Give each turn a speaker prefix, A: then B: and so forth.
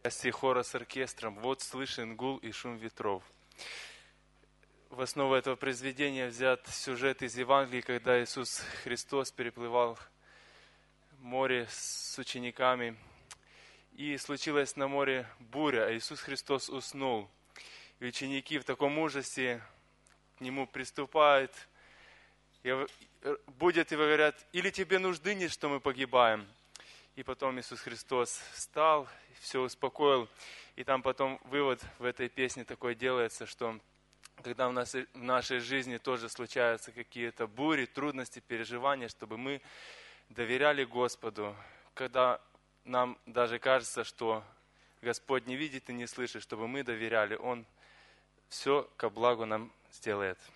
A: Хора с оркестром «Вот слышен гул и шум ветров». В основу этого произведения взят сюжет из Евангелия, когда Иисус Христос переплывал море с учениками. И случилась на море буря, а Иисус Христос уснул. И ученики в таком ужасе к Нему приступают, будут и говорят: или тебе нужды нет, что мы погибаем? И потом Иисус Христос встал, все успокоил. И там потом вывод в этой песне такой делается, что когда в нашей жизни тоже случаются какие-то бури, трудности, переживания, чтобы мы доверяли Господу, когда нам даже кажется, что Господь не видит и не слышит, чтобы мы доверяли, Он все ко благу нам сделает.